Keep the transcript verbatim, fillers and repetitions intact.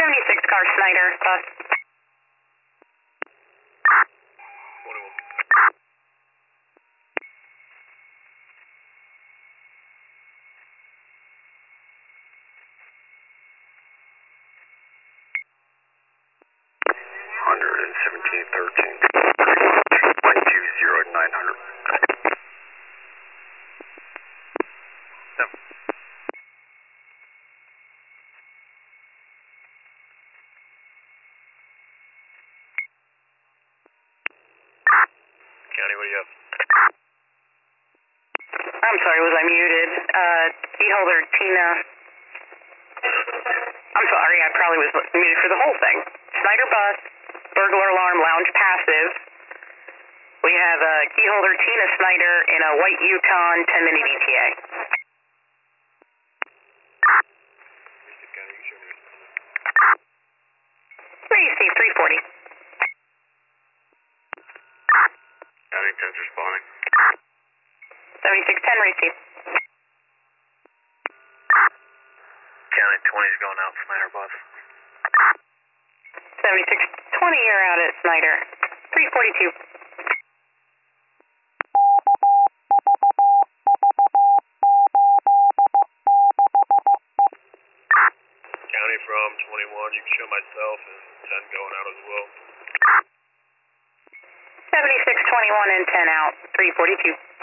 seventy-six car Snyder, bus. twenty-one. one seventeen thirteen. one two zero nine hundred. County, what do you have? I'm sorry, was I muted? Uh, key holder Tina. I'm sorry, I probably was muted for the whole thing. Snyder bus, burglar alarm, lounge passive. We have a key holder Tina Snyder in a white Yukon, ten minute E T A. Receive three forty. County, ten's responding. seventy-six ten, receive. County, twenty's going out, Snyder bus. seventy-six twenty, you're out at Snyder. three forty-two. County from twenty-one, you can show myself and ten going out as well. seventy-six twenty-one and ten out. three forty-two.